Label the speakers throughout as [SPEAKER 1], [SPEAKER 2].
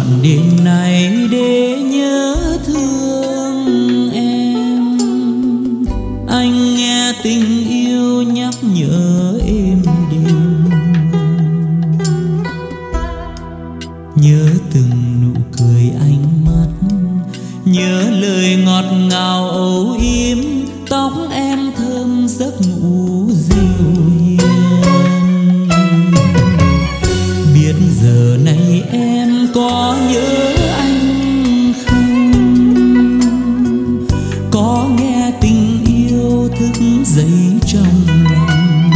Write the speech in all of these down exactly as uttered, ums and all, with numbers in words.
[SPEAKER 1] đêm này để nhớ thương em. Anh nghe tình yêu nhắc nhở êm đềm, nhớ từng nụ cười ánh mắt, nhớ lời ngọt ngào âu yếm, tóc em thơm giấc ngủ dịu hiền. Biết giờ này em có nhớ anh không, có nghe tình yêu thức dậy trong lòng.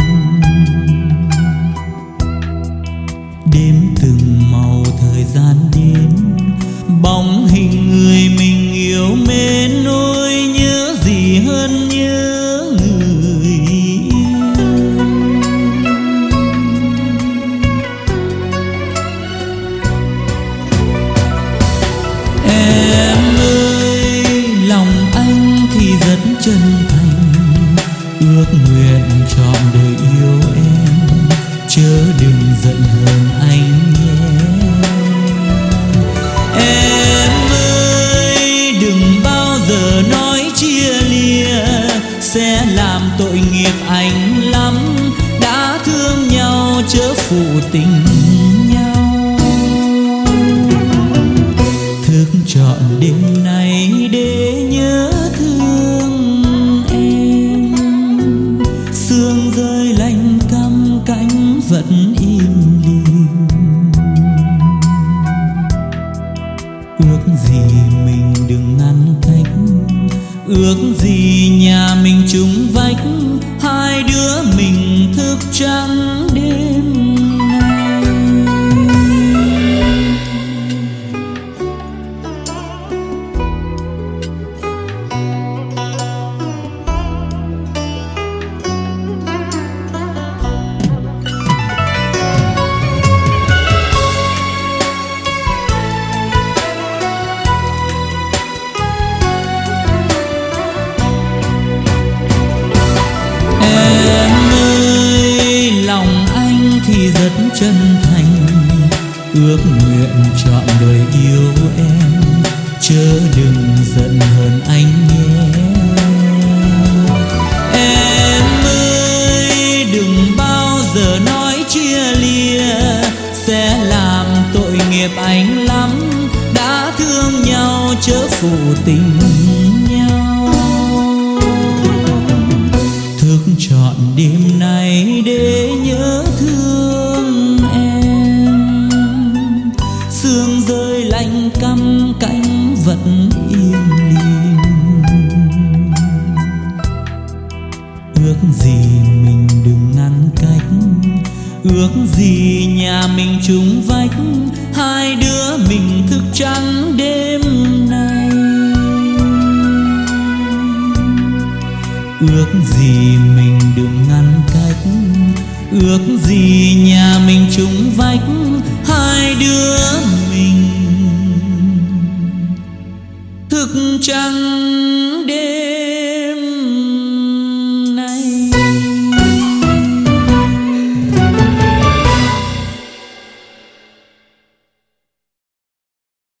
[SPEAKER 1] Đêm từng màu thời gian đến, bóng hình người mình yêu mến, ôi nhớ gì hơn nhớ người yêu. Em ơi, lòng anh thì rất chân thành, ước nguyện trọn đời yêu em, chớ đừng giận hờn anh nhé. Em ơi, đừng bao giờ nói chia lìa, sẽ làm tội nghiệp anh lắm. Đã thương nhau chớ phụ tình nhau, thức trọn đêm nay để nhớ thương em. Sương rơi lạnh căm cánh vẫn im lìm, ước gì mình đừng ngăn cách, ước gì nhà mình chung vách, hai đứa mình thức trắng đêm nay. Thì rất chân thành, ước nguyện trọn đời yêu em, chớ đừng giận hờn anh nhé. Em ơi, đừng bao giờ nói chia lìa, sẽ làm tội nghiệp anh lắm. Đã thương nhau chớ phụ tình nhau, thức trọn đêm nay để nhớ thương em. Sương rơi lạnh căm cánh vẫn im lìm, ước gì mình đừng ngăn cách, ước gì nhà mình chung vách, hai đứa mình thức trắng đêm nay. Ước gì mình đừng ngăn cách, ước gì nhà mình chung vách, hai đứa mình thức trắng